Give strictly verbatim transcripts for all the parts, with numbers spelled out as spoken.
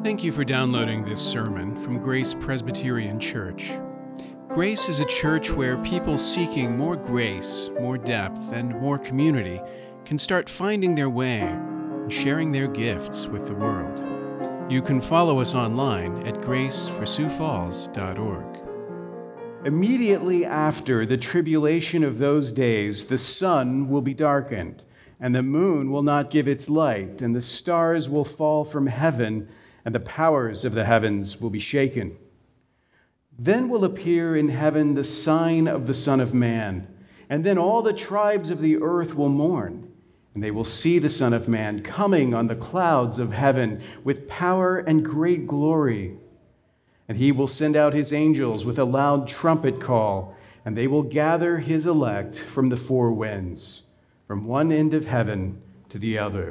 Thank you for downloading this sermon from Grace Presbyterian Church. Grace is a church where people seeking more grace, more depth, and more community can start finding their way and sharing their gifts with the world. You can follow us online at grace for sioux falls dot org. Immediately after the tribulation of those days, the sun will be darkened, and the moon will not give its light, and the stars will fall from heaven, and the powers of the heavens will be shaken. Then will appear in heaven the sign of the Son of Man, and then all the tribes of the earth will mourn, and they will see the Son of Man coming on the clouds of heaven with power and great glory. And he will send out his angels with a loud trumpet call, and they will gather his elect from the four winds, from one end of heaven to the other.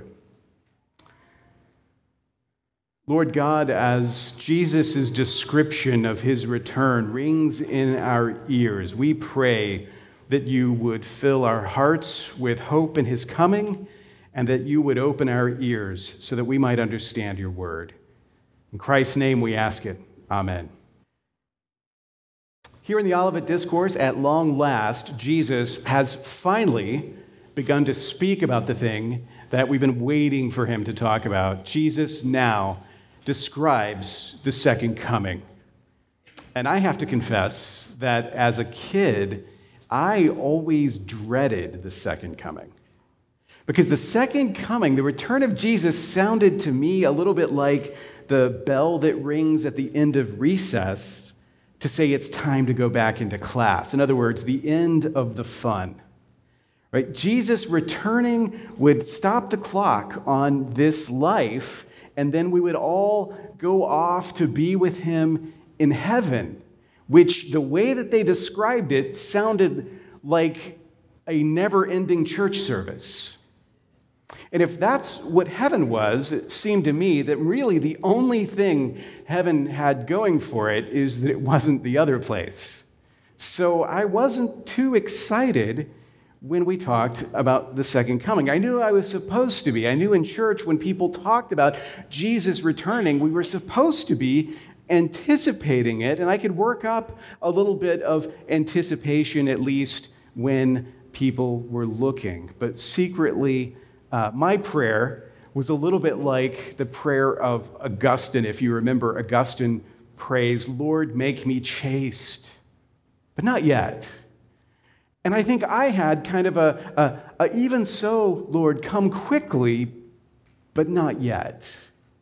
Lord God, as Jesus' description of his return rings in our ears, we pray that you would fill our hearts with hope in his coming, and that you would open our ears so that we might understand your word. In Christ's name we ask it. Amen. Here in the Olivet Discourse, at long last, Jesus has finally begun to speak about the thing that we've been waiting for him to talk about. Jesus now describes the second coming. And I have to confess that as a kid, I always dreaded the second coming. Because the second coming, the return of Jesus, sounded to me a little bit like the bell that rings at the end of recess to say it's time to go back into class. In other words, the end of the fun. Right? Jesus returning would stop the clock on this life, and then we would all go off to be with him in heaven, which the way that they described it sounded like a never-ending church service. And if that's what heaven was, it seemed to me that really the only thing heaven had going for it is that it wasn't the other place. So I wasn't too excited when we talked about the second coming. I knew I was supposed to be. I knew in church when people talked about Jesus returning, we were supposed to be anticipating it, and I could work up a little bit of anticipation at least when people were looking. But secretly, uh, my prayer was a little bit like the prayer of Augustine. If you remember, Augustine prays, "Lord, make me chaste," but not yet. And I think I had kind of a, a, a even so, Lord, come quickly, but not yet.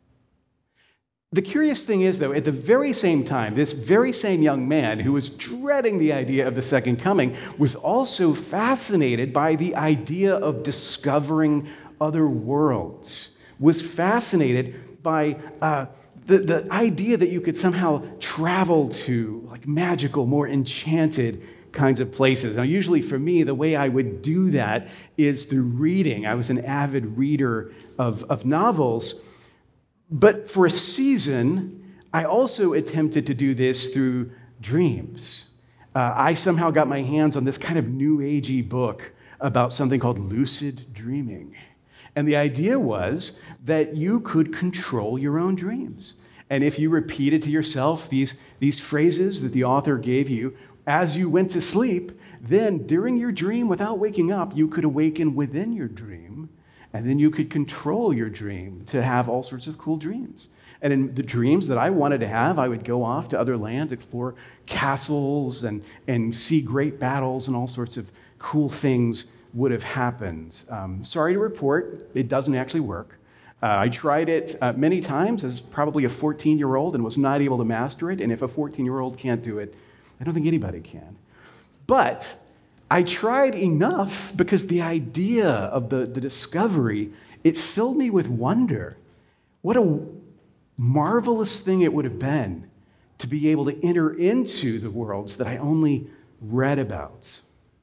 The curious thing is, though, at the very same time, this very same young man who was dreading the idea of the second coming was also fascinated by the idea of discovering other worlds, was fascinated by uh, the, the idea that you could somehow travel to like magical, more enchanted kinds of places. Now, usually for me, the way I would do that is through reading. I was an avid reader of, of novels. But for a season, I also attempted to do this through dreams. Uh, I somehow got my hands on this kind of new agey book about something called lucid dreaming. And the idea was that you could control your own dreams. And if you repeated to yourself these, these phrases that the author gave you as you went to sleep, then during your dream, without waking up, you could awaken within your dream, and then you could control your dream to have all sorts of cool dreams. And in the dreams that I wanted to have, I would go off to other lands, explore castles, and, and see great battles, and all sorts of cool things would have happened. Um, sorry to report, it doesn't actually work. Uh, I tried it uh, many times as probably a fourteen-year-old and was not able to master it, and if a fourteen-year-old can't do it, I don't think anybody can. But I tried enough because the idea of the, the discovery, it filled me with wonder. What a marvelous thing it would have been to be able to enter into the worlds that I only read about.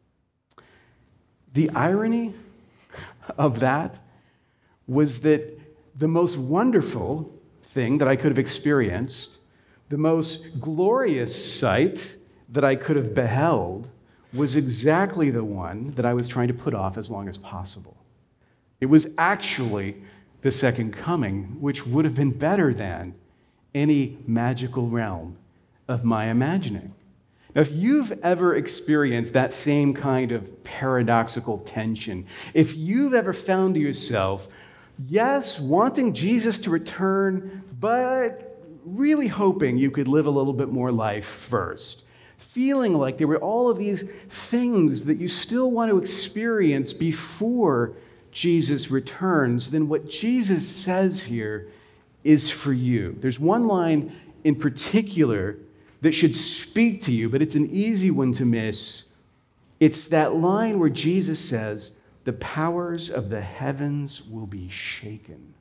The irony of that was that the most wonderful thing that I could have experienced, the most glorious sight that I could have beheld, was exactly the one that I was trying to put off as long as possible. It was actually the second coming, which would have been better than any magical realm of my imagining. Now, if you've ever experienced that same kind of paradoxical tension, if you've ever found yourself, yes, wanting Jesus to return, but really hoping you could live a little bit more life first, feeling like there were all of these things that you still want to experience before Jesus returns, then what Jesus says here is for you. There's one line in particular that should speak to you, but it's an easy one to miss. It's that line where Jesus says, "The powers of the heavens will be shaken."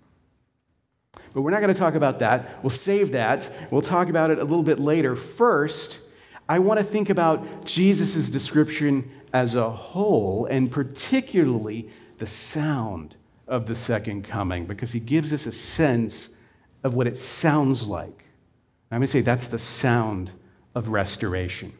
But we're not going to talk about that. We'll save that. We'll talk about it a little bit later. First, I want to think about Jesus' description as a whole, and particularly the sound of the second coming, because he gives us a sense of what it sounds like. I'm going to say that's the sound of restoration.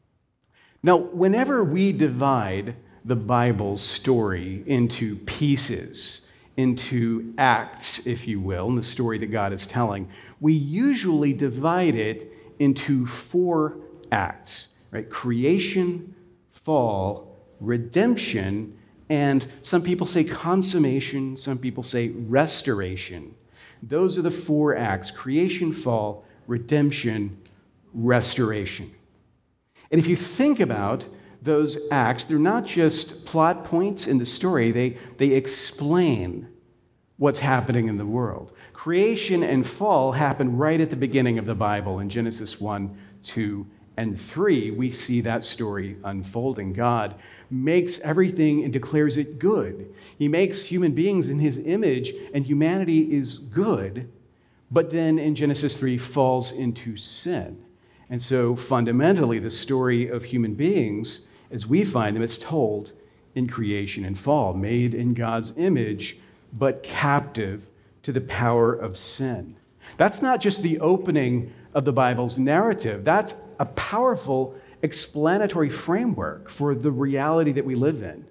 Now, whenever we divide the Bible's story into pieces, into acts, if you will, in the story that God is telling, we usually divide it into four acts, right? Creation, fall, redemption, and some people say consummation, some people say restoration. Those are the four acts: creation, fall, redemption, restoration. And if you think about those acts, they're not just plot points in the story, they, they explain what's happening in the world. Creation and fall happen right at the beginning of the Bible. In Genesis one, two, and three, we see that story unfolding. God makes everything and declares it good. He makes human beings in his image, and humanity is good. But then in Genesis three, falls into sin. And so fundamentally, the story of human beings, as we find them, is told in creation and fall, made in God's image, but captive to the power of sin. That's not just the opening of the Bible's narrative. That's a powerful explanatory framework for the reality that we live in.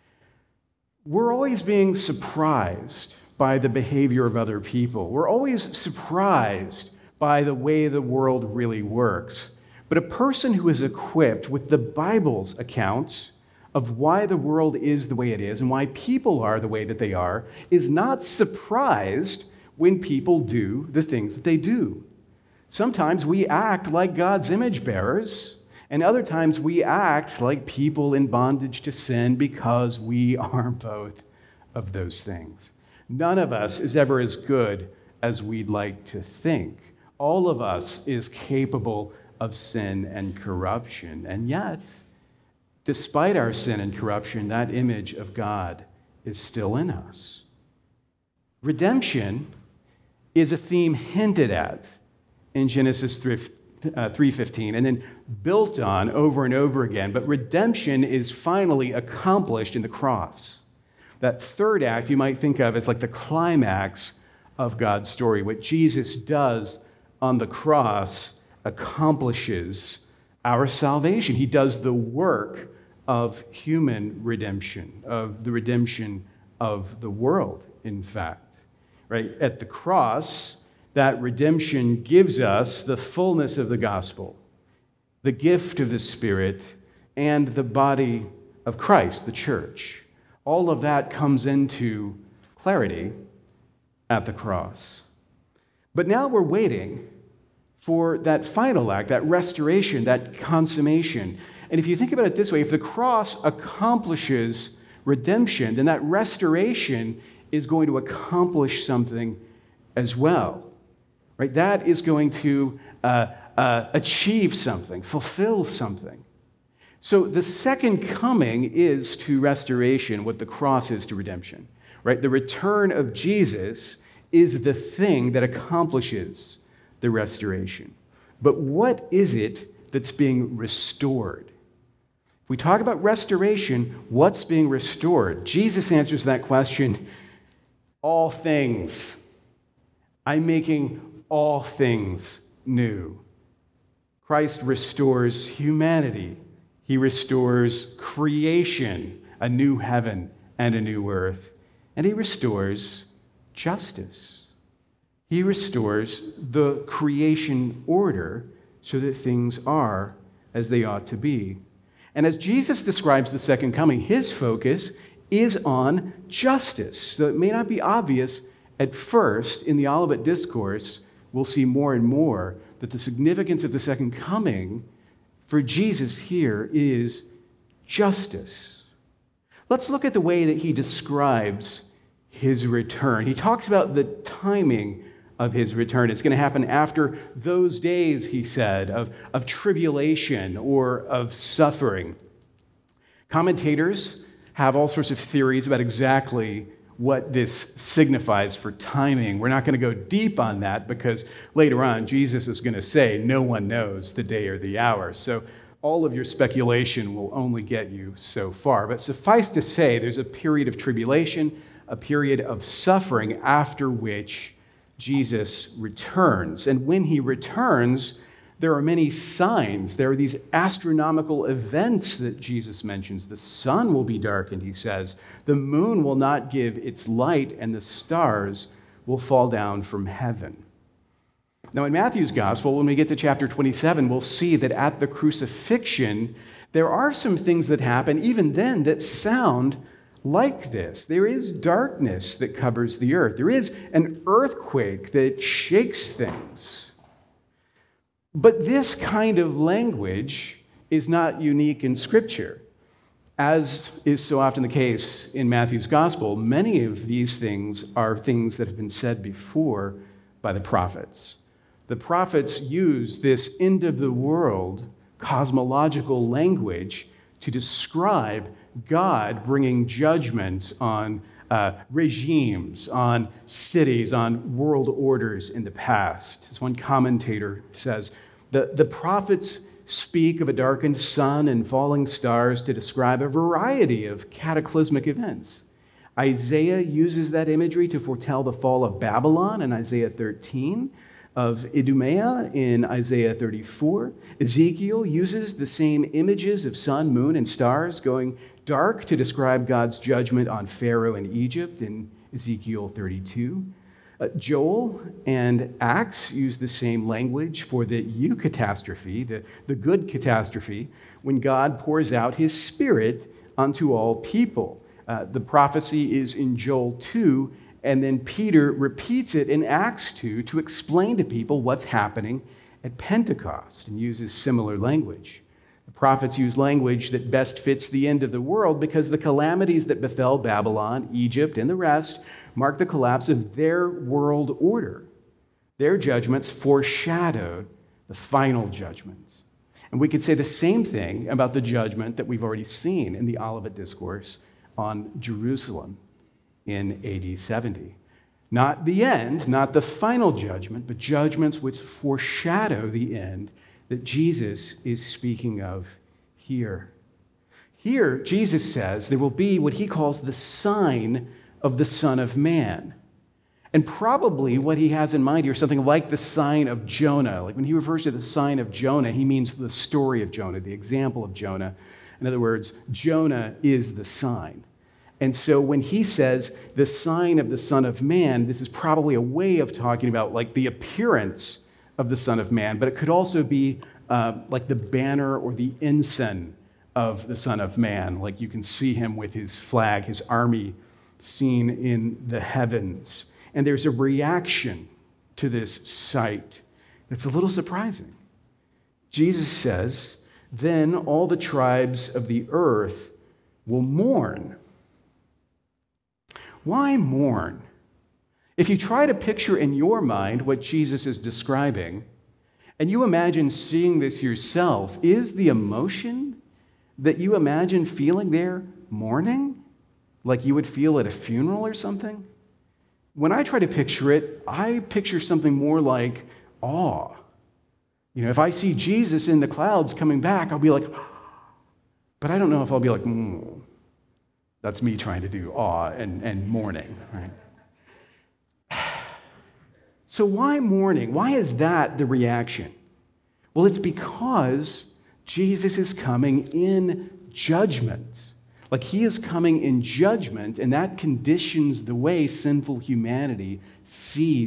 We're always being surprised by the behavior of other people. We're always surprised by the way the world really works. But a person who is equipped with the Bible's accounts of why the world is the way it is and why people are the way that they are is not surprised when people do the things that they do. Sometimes we act like God's image bearers, and other times we act like people in bondage to sin because we are both of those things. None of us is ever as good as we'd like to think. All of us is capable of sin and corruption. And yet, despite our sin and corruption, that image of God is still in us. Redemption is a theme hinted at in Genesis three fifteen and then built on over and over again. But redemption is finally accomplished in the cross. That third act you might think of as like the climax of God's story. What Jesus does on the cross accomplishes our salvation. He does the work of human redemption, of the redemption of the world, in fact. Right? At the cross, that redemption gives us the fullness of the gospel, the gift of the Spirit, and the body of Christ, the church. All of that comes into clarity at the cross. But now we're waiting for that final act, that restoration, that consummation. And if you think about it this way, if the cross accomplishes redemption, then that restoration is going to accomplish something as well. Right? That is going to uh, uh, achieve something, fulfill something. So the second coming is to restoration what the cross is to redemption. Right? The return of Jesus is the thing that accomplishes the restoration. But what is it that's being restored? If we talk about restoration, what's being restored? Jesus answers that question, all things. I'm making all things new. Christ restores humanity. He restores creation, a new heaven and a new earth. And he restores justice. He restores the creation order so that things are as they ought to be. And as Jesus describes the second coming, his focus is on justice. So it may not be obvious at first in the Olivet Discourse. We'll see more and more that the significance of the second coming for Jesus here is justice. Let's look at the way that he describes his return. He talks about the timing of his return. It's going to happen after those days, he said, of, of tribulation or of suffering. Commentators have all sorts of theories about exactly what this signifies for timing. We're not going to go deep on that because later on, Jesus is going to say, no one knows the day or the hour. So all of your speculation will only get you so far. But suffice to say, there's a period of tribulation, a period of suffering after which Jesus returns. And when he returns, there are many signs. There are these astronomical events that Jesus mentions. The sun will be darkened, he says. The moon will not give its light, and the stars will fall down from heaven. Now, in Matthew's gospel, when we get to chapter twenty-seven, we'll see that at the crucifixion, there are some things that happen, even then, that sound like this. There is darkness that covers the earth. There is an earthquake that shakes things. But this kind of language is not unique in Scripture. As is so often the case in Matthew's gospel, many of these things are things that have been said before by the prophets. The prophets use this end of the world cosmological language to describe God bringing judgment on uh, regimes, on cities, on world orders in the past. As one commentator says, the, the prophets speak of a darkened sun and falling stars to describe a variety of cataclysmic events. Isaiah uses that imagery to foretell the fall of Babylon in Isaiah thirteen, of Idumea in Isaiah thirty-four. Ezekiel uses the same images of sun, moon, and stars going dark to describe God's judgment on Pharaoh and Egypt in Ezekiel thirty-two. Uh, Joel and Acts use the same language for the eucatastrophe, the, the good catastrophe, when God pours out his Spirit unto all people. Uh, the prophecy is in Joel two, and then Peter repeats it in Acts two to explain to people what's happening at Pentecost and uses similar language. The prophets use language that best fits the end of the world because the calamities that befell Babylon, Egypt, and the rest mark the collapse of their world order. Their judgments foreshadowed the final judgments. And we could say the same thing about the judgment that we've already seen in the Olivet Discourse on Jerusalem in A D seventy. Not the end, not the final judgment, but judgments which foreshadow the end that Jesus is speaking of here. Here, Jesus says there will be what he calls the sign of the Son of Man. And probably what he has in mind here is something like the sign of Jonah. Like when he refers to the sign of Jonah, he means the story of Jonah, the example of Jonah. In other words, Jonah is the sign. And so when he says the sign of the Son of Man, this is probably a way of talking about like the appearance of the Son of Man, but it could also be uh, like the banner or the ensign of the Son of Man. Like you can see him with his flag, his army seen in the heavens. And there's a reaction to this sight that's a little surprising. Jesus says, then all the tribes of the earth will mourn. Why mourn? If you try to picture in your mind what Jesus is describing, and you imagine seeing this yourself, is the emotion that you imagine feeling there mourning? Like you would feel at a funeral or something? When I try to picture it, I picture something more like awe. You know, if I see Jesus in the clouds coming back, I'll be like, but I don't know if I'll be like, mm. That's me trying to do awe and, and mourning, right? So why mourning? Why is that the reaction? Well, it's because Jesus is coming in judgment. Like he is coming in judgment, and that conditions the way sinful humanity sees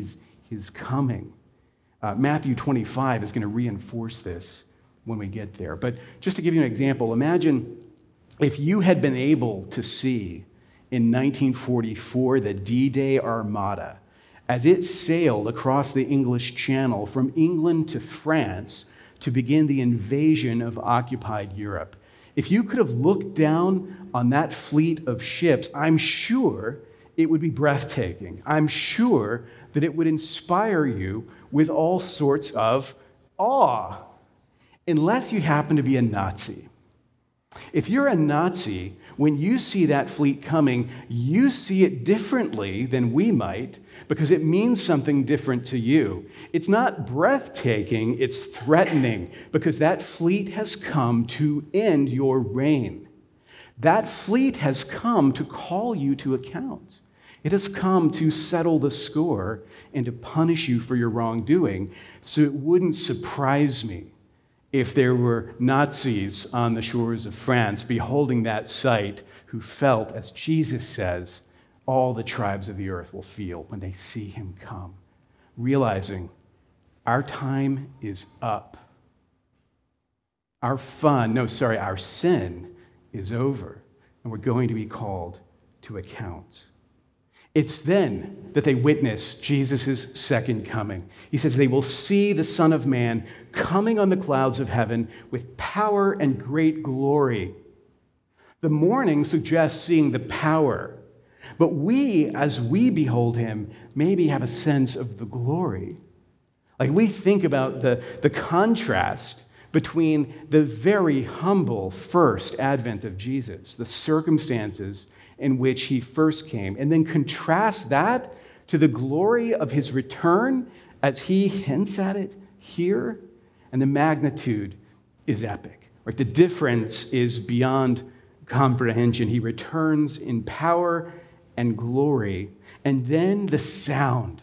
his coming. Uh, Matthew twenty-five is going to reinforce this when we get there. But just to give you an example, imagine if you had been able to see in nineteen forty-four the D-Day Armada as it sailed across the English Channel from England to France to begin the invasion of occupied Europe. If you could have looked down on that fleet of ships, I'm sure it would be breathtaking. I'm sure that it would inspire you with all sorts of awe, unless you happen to be a Nazi. If you're a Nazi, when you see that fleet coming, you see it differently than we might because it means something different to you. It's not breathtaking, it's threatening because that fleet has come to end your reign. That fleet has come to call you to account. It has come to settle the score and to punish you for your wrongdoing. So it wouldn't surprise me if there were Nazis on the shores of France beholding that sight who felt, as Jesus says, all the tribes of the earth will feel when they see him come, realizing our time is up. Our fun, no, sorry, our sin is over, and we're going to be called to account. It's then that they witness Jesus' second coming. He says they will see the Son of Man coming on the clouds of heaven with power and great glory. The morning suggests seeing the power, but we, as we behold him, maybe have a sense of the glory. Like we think about the, the contrast between the very humble first advent of Jesus, the circumstances in which he first came, and then contrast that to the glory of his return as he hints at it here, and the magnitude is epic. Right? The difference is beyond comprehension. He returns in power and glory, and then the sound.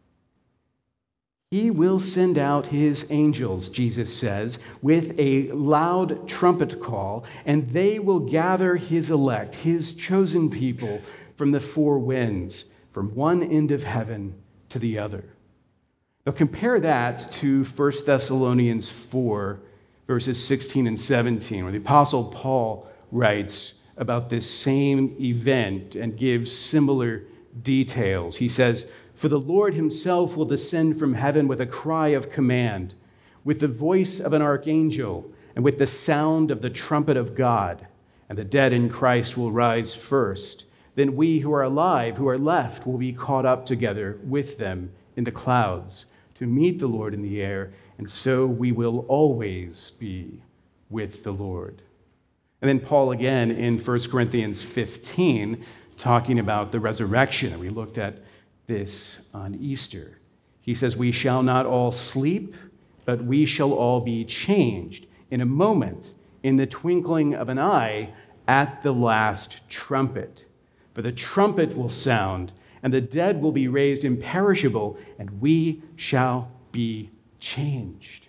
He will send out his angels, Jesus says, with a loud trumpet call, and they will gather his elect, his chosen people, from the four winds, from one end of heaven to the other. Now compare that to First Thessalonians four, verses sixteen and seventeen, where the Apostle Paul writes about this same event and gives similar details. He says, "For the Lord himself will descend from heaven with a cry of command, with the voice of an archangel, and with the sound of the trumpet of God. And the dead in Christ will rise first. Then we who are alive, who are left, will be caught up together with them in the clouds to meet the Lord in the air, and so we will always be with the Lord." And then Paul again in First Corinthians fifteen, talking about the resurrection, and we looked at this on Easter. He says, "We shall not all sleep, but we shall all be changed in a moment, in the twinkling of an eye, at the last trumpet. For the trumpet will sound, and the dead will be raised imperishable, and we shall be changed."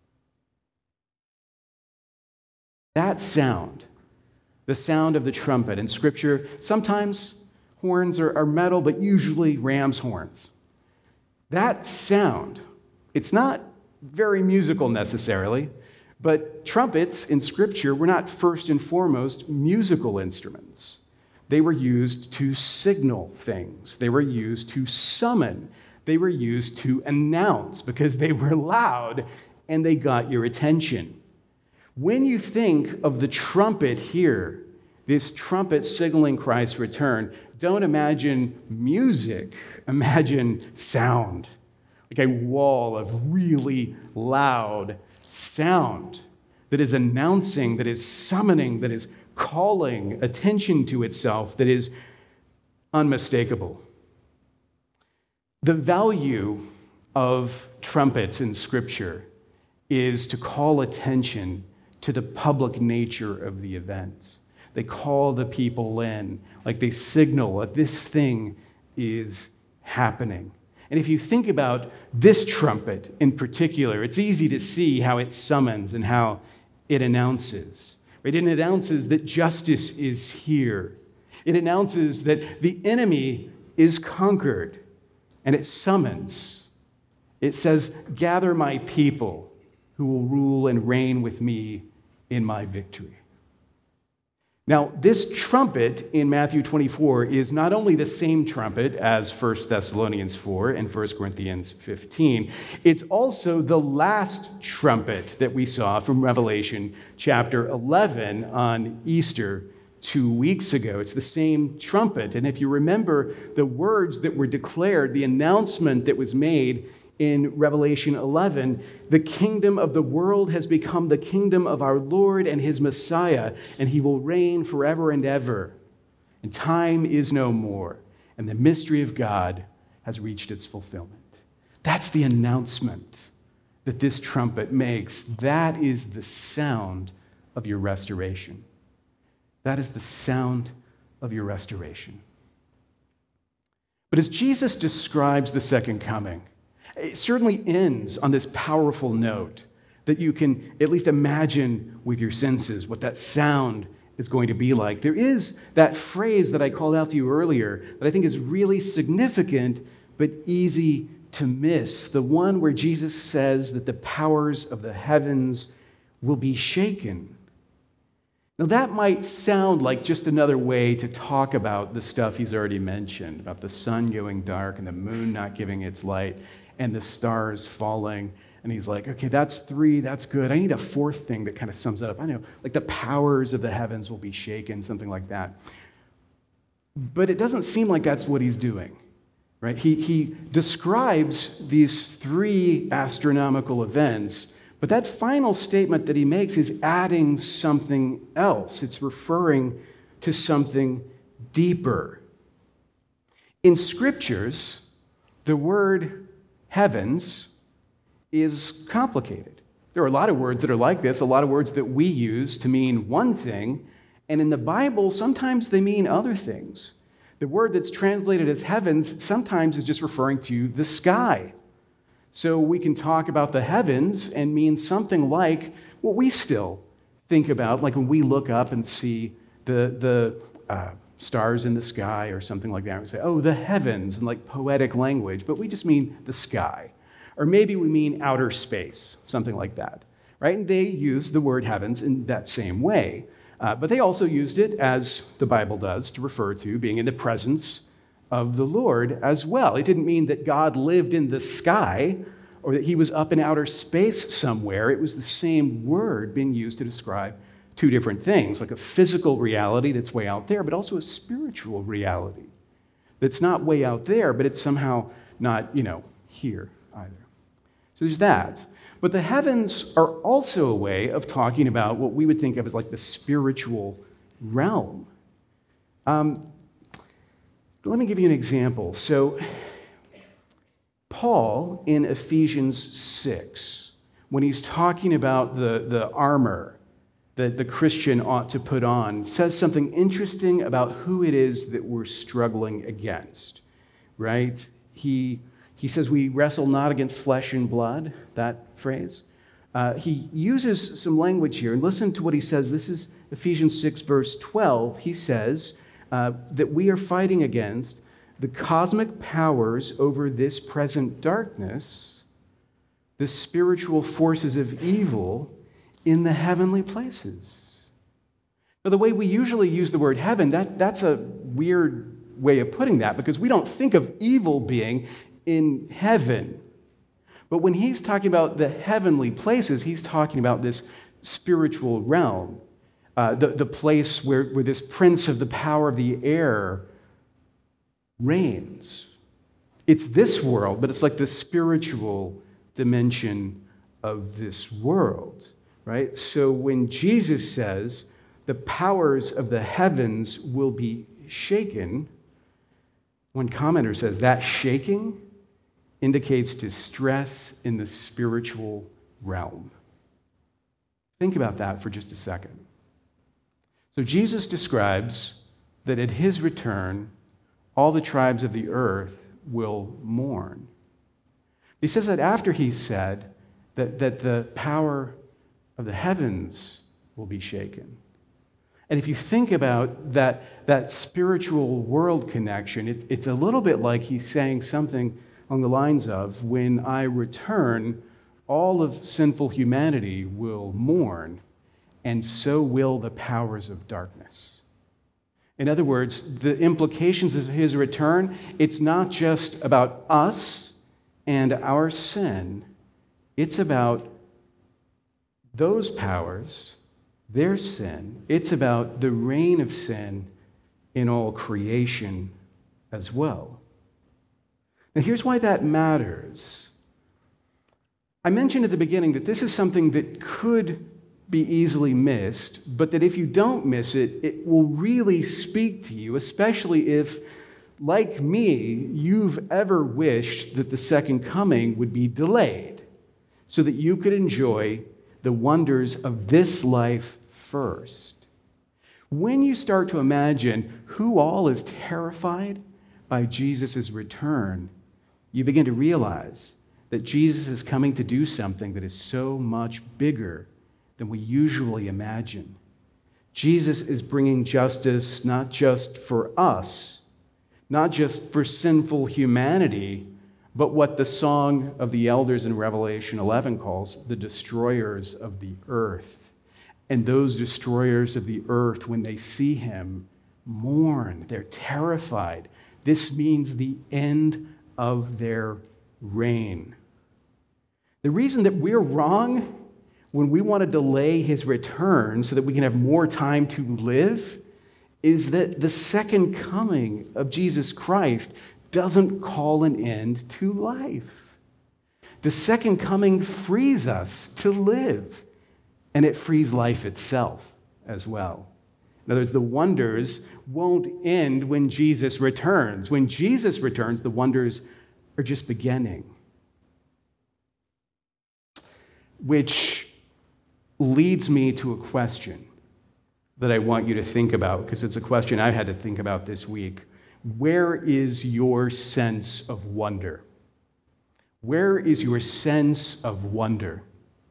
That sound, the sound of the trumpet in Scripture, sometimes horns are, are metal, but usually ram's horns. That sound, it's not very musical necessarily, but trumpets in Scripture were not first and foremost musical instruments. They were used to signal things. They were used to summon. They were used to announce because they were loud and they got your attention. When you think of the trumpet here, this trumpet signaling Christ's return, don't imagine music, imagine sound, like a wall of really loud sound that is announcing, that is summoning, that is calling attention to itself, that is unmistakable. The value of trumpets in Scripture is to call attention to the public nature of the event. They call the people in, like they signal that this thing is happening. And if you think about this trumpet in particular, it's easy to see how it summons and how it announces. Right? It announces that justice is here. It announces that the enemy is conquered. And it summons It says, "Gather my people who will rule and reign with me in my victory." Now, this trumpet in Matthew twenty-four is not only the same trumpet as First Thessalonians four and First Corinthians fifteen, it's also the last trumpet that we saw from Revelation chapter eleven on Easter two weeks ago. It's the same trumpet. And if you remember the words that were declared, the announcement that was made in Revelation eleven, the kingdom of the world has become the kingdom of our Lord and his Messiah, and he will reign forever and ever. And time is no more, and the mystery of God has reached its fulfillment. That's the announcement that this trumpet makes. That is the sound of your restoration. That is the sound of your restoration. But as Jesus describes the second coming, it certainly ends on this powerful note that you can at least imagine with your senses what that sound is going to be like. There is that phrase that I called out to you earlier that I think is really significant but easy to miss. The one where Jesus says that the powers of the heavens will be shaken. Now, that might sound like just another way to talk about the stuff he's already mentioned, about the sun going dark and the moon not giving its light and the stars falling. And he's like, okay, that's three, that's good. I need a fourth thing that kind of sums that up. I know, like the powers of the heavens will be shaken, something like that. But it doesn't seem like that's what he's doing, right? He, he describes these three astronomical events, but that final statement that he makes is adding something else. It's referring to something deeper. In scriptures, the word heavens is complicated. There are a lot of words that are like this, a lot of words that we use to mean one thing, and in the Bible, sometimes they mean other things. The word that's translated as heavens sometimes is just referring to the sky. So we can talk about the heavens and mean something like what we still think about, like when we look up and see the, the uh, stars in the sky or something like that. We say, oh, the heavens, in like poetic language, but we just mean the sky. Or maybe we mean outer space, something like that, right? And they use the word heavens in that same way. Uh, but they also used it, as the Bible does, to refer to being in the presence of the Lord as well. It didn't mean that God lived in the sky or that he was up in outer space somewhere. It was the same word being used to describe two different things, like a physical reality that's way out there, but also a spiritual reality that's not way out there, but it's somehow not, you know, here either. So there's that. But the heavens are also a way of talking about what we would think of as like the spiritual realm. Um, Let me give you an example. So, Paul in Ephesians six, when he's talking about the, the armor that the Christian ought to put on, says something interesting about who it is that we're struggling against, right? He, he says we wrestle not against flesh and blood, that phrase. Uh, he uses some language here, and listen to what he says. This is Ephesians six, verse twelve. He says, Uh, that we are fighting against the cosmic powers over this present darkness, the spiritual forces of evil in the heavenly places. Now, the way we usually use the word heaven, that, that's a weird way of putting that because we don't think of evil being in heaven. But when he's talking about the heavenly places, he's talking about this spiritual realm. Uh, the, the place where, where this prince of the power of the air reigns. It's this world, but it's like the spiritual dimension of this world, right? So when Jesus says the powers of the heavens will be shaken, one commenter says that shaking indicates distress in the spiritual realm. Think about that for just a second. So Jesus describes that at his return, all the tribes of the earth will mourn. He says that after he said that, that the power of the heavens will be shaken. And if you think about that, that spiritual world connection, it, it's a little bit like he's saying something along the lines of, when I return, all of sinful humanity will mourn, and so will the powers of darkness. In other words, the implications of his return, it's not just about us and our sin. It's about those powers, their sin. It's about the reign of sin in all creation as well. Now, here's why that matters. I mentioned at the beginning that this is something that could be easily missed, but that if you don't miss it, it will really speak to you, especially if, like me, you've ever wished that the second coming would be delayed so that you could enjoy the wonders of this life first. When you start to imagine who all is terrified by Jesus' return, you begin to realize that Jesus is coming to do something that is so much bigger than we usually imagine. Jesus is bringing justice not just for us, not just for sinful humanity, but what the Song of the Elders in Revelation eleven calls the destroyers of the earth. And those destroyers of the earth, when they see him, mourn. They're terrified. This means the end of their reign. The reason that we're wrong when we want to delay his return so that we can have more time to live is that the second coming of Jesus Christ doesn't call an end to life. The second coming frees us to live, and it frees life itself as well. In other words, the wonders won't end when Jesus returns. When Jesus returns, the wonders are just beginning. Which leads me to a question that I want you to think about, because it's a question I had to think about this week. Where is your sense of wonder? Where is your sense of wonder?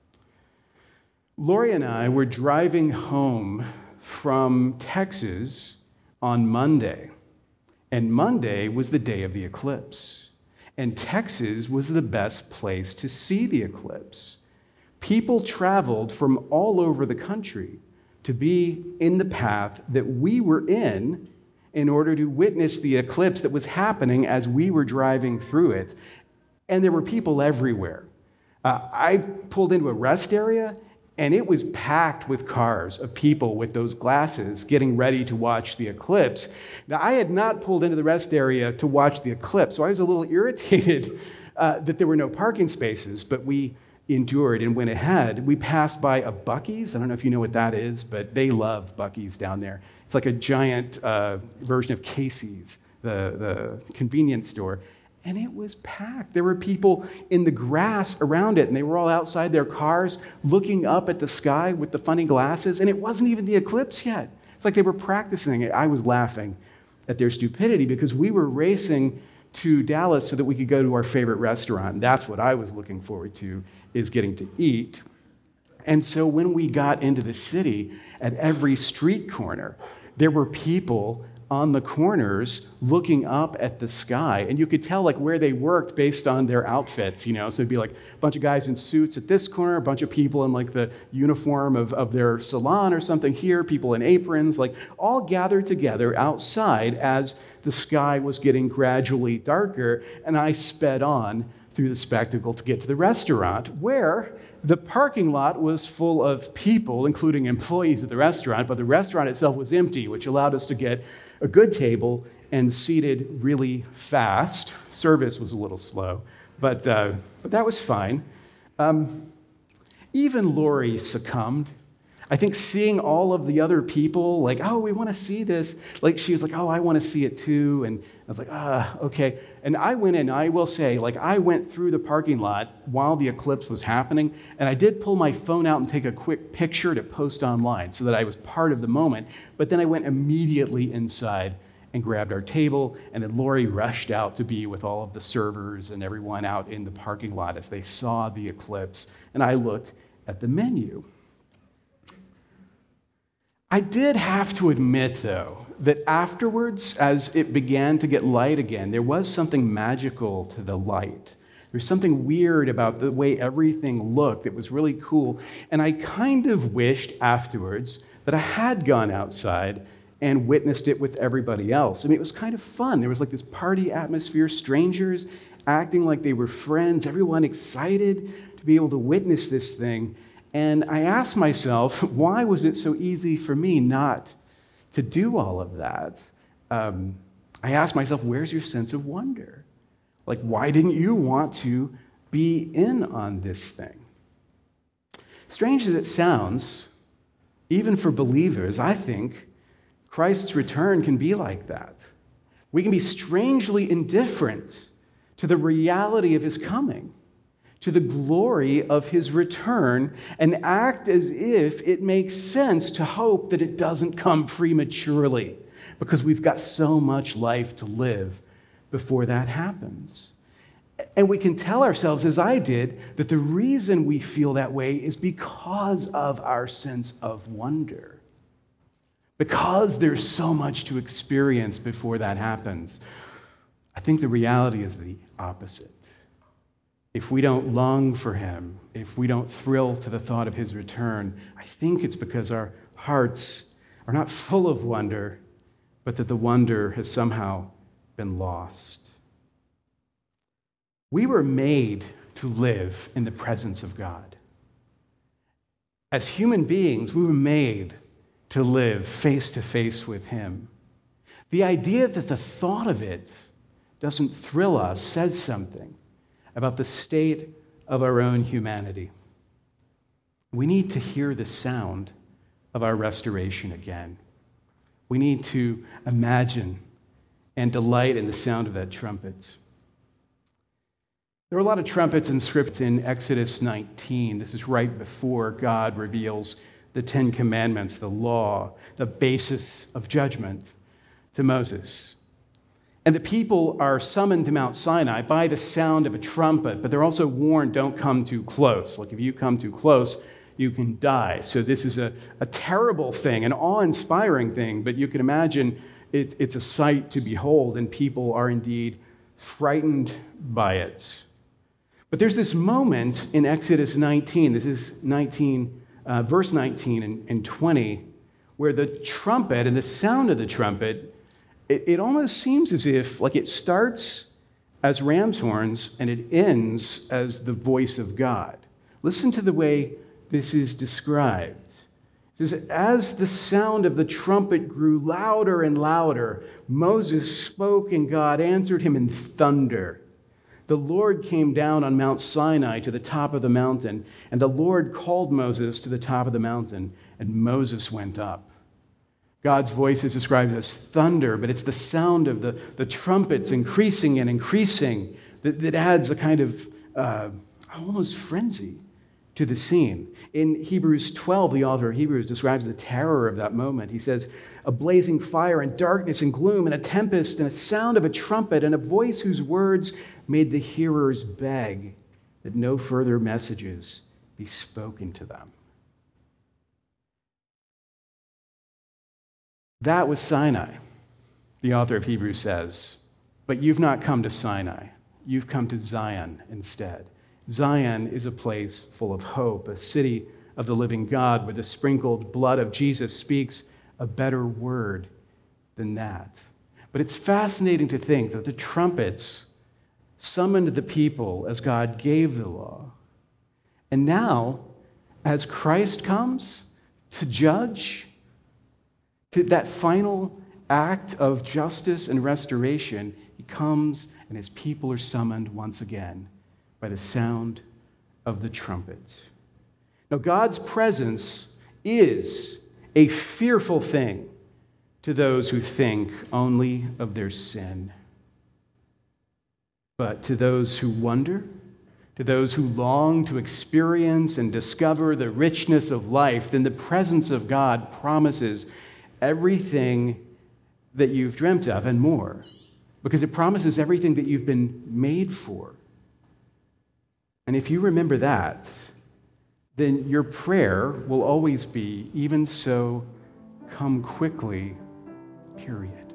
Lori and I were driving home from Texas on Monday, and Monday was the day of the eclipse, and Texas was the best place to see the eclipse. People traveled from all over the country to be in the path that we were in in order to witness the eclipse that was happening as we were driving through it. And there were people everywhere. Uh, I pulled into a rest area, and it was packed with cars of people with those glasses getting ready to watch the eclipse. Now, I had not pulled into the rest area to watch the eclipse, so I was a little irritated uh, that there were no parking spaces, but we endured and went ahead. We passed by a Buc-ee's. I don't know if you know what that is, but they love Buc-ee's down there. It's like a giant uh, version of Casey's, the, the convenience store. And it was packed. There were people in the grass around it, and they were all outside their cars looking up at the sky with the funny glasses, and it wasn't even the eclipse yet. It's like they were practicing it. I was laughing at their stupidity because we were racing to Dallas so that we could go to our favorite restaurant. And that's what I was looking forward to, is getting to eat. And so when we got into the city, at every street corner, there were people on the corners looking up at the sky. And you could tell like where they worked based on their outfits, you know. So it'd be like a bunch of guys in suits at this corner, a bunch of people in like the uniform of, of their salon or something here, people in aprons, like all gathered together outside as the sky was getting gradually darker. And I sped on through the spectacle to get to the restaurant, where the parking lot was full of people, including employees at the restaurant, but the restaurant itself was empty, which allowed us to get a good table and seated really fast. Service was a little slow, but, uh, but that was fine. Um, even Lori succumbed. I think seeing all of the other people, like, oh, we want to see this. Like, she was like, oh, I want to see it too. And I was like, ah, okay. And I went in, I will say, like, I went through the parking lot while the eclipse was happening, and I did pull my phone out and take a quick picture to post online so that I was part of the moment. But then I went immediately inside and grabbed our table, and then Lori rushed out to be with all of the servers and everyone out in the parking lot as they saw the eclipse. And I looked at the menu. I did have to admit, though, that afterwards, as it began to get light again, there was something magical to the light. There's something weird about the way everything looked. It was really cool. And I kind of wished afterwards that I had gone outside and witnessed it with everybody else. I mean, it was kind of fun. There was like this party atmosphere, strangers acting like they were friends, everyone excited to be able to witness this thing. And I asked myself, why was it so easy for me not to do all of that? Um, I asked myself, where's your sense of wonder? Like, why didn't you want to be in on this thing? Strange as it sounds, even for believers, I think Christ's return can be like that. We can be strangely indifferent to the reality of his coming, to the glory of his return, and act as if it makes sense to hope that it doesn't come prematurely, because we've got so much life to live before that happens. And we can tell ourselves, as I did, that the reason we feel that way is because of our sense of wonder. Because there's so much to experience before that happens. I think the reality is the opposite. If we don't long for him, if we don't thrill to the thought of his return, I think it's because our hearts are not full of wonder, but that the wonder has somehow been lost. We were made to live in the presence of God. As human beings, we were made to live face to face with him. The idea that the thought of it doesn't thrill us says something about the state of our own humanity. We need to hear the sound of our restoration again. We need to imagine and delight in the sound of that trumpet. There are a lot of trumpets and scripts in Exodus nineteen. This is right before God reveals the Ten Commandments, the law, the basis of judgment to Moses. And the people are summoned to Mount Sinai by the sound of a trumpet, but they're also warned, don't come too close. Like if you come too close, you can die. So this is a, a terrible thing, an awe-inspiring thing, but you can imagine it, it's a sight to behold, and people are indeed frightened by it. But there's this moment in Exodus nineteen, this is nineteen, uh, verse nineteen and, and twenty, where the trumpet and the sound of the trumpet, it, it almost seems as if like it starts as ram's horns and it ends as the voice of God. Listen to the way this is described. It says, as the sound of the trumpet grew louder and louder, Moses spoke and God answered him in thunder. The Lord came down on Mount Sinai to the top of the mountain, and the Lord called Moses to the top of the mountain, and Moses went up. God's voice is described as thunder, but it's the sound of the, the trumpets increasing and increasing that, that adds a kind of uh, almost frenzy to the scene. In Hebrews twelve, the author of Hebrews describes the terror of that moment. He says, a blazing fire and darkness and gloom and a tempest and a sound of a trumpet and a voice whose words made the hearers beg that no further messages be spoken to them. That was Sinai, the author of Hebrews says. But you've not come to Sinai. You've come to Zion instead. Zion is a place full of hope, a city of the living God where the sprinkled blood of Jesus speaks a better word than that. But it's fascinating to think that the trumpets summoned the people as God gave the law. And now, as Christ comes to judge, to that final act of justice and restoration, he comes and his people are summoned once again by the sound of the trumpet. Now, God's presence is a fearful thing to those who think only of their sin. But to those who wonder, to those who long to experience and discover the richness of life, then the presence of God promises everything that you've dreamt of and more, because it promises everything that you've been made for. And if you remember that, then your prayer will always be, even so, come quickly, period.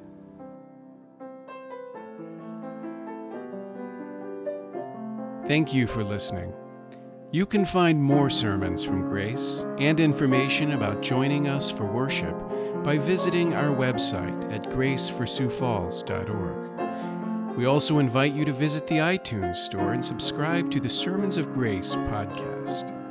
Thank you for listening. You can find more sermons from Grace and information about joining us for worship by visiting our website at grace for sioux falls dot org. We also invite you to visit the iTunes store and subscribe to the Sermons of Grace podcast.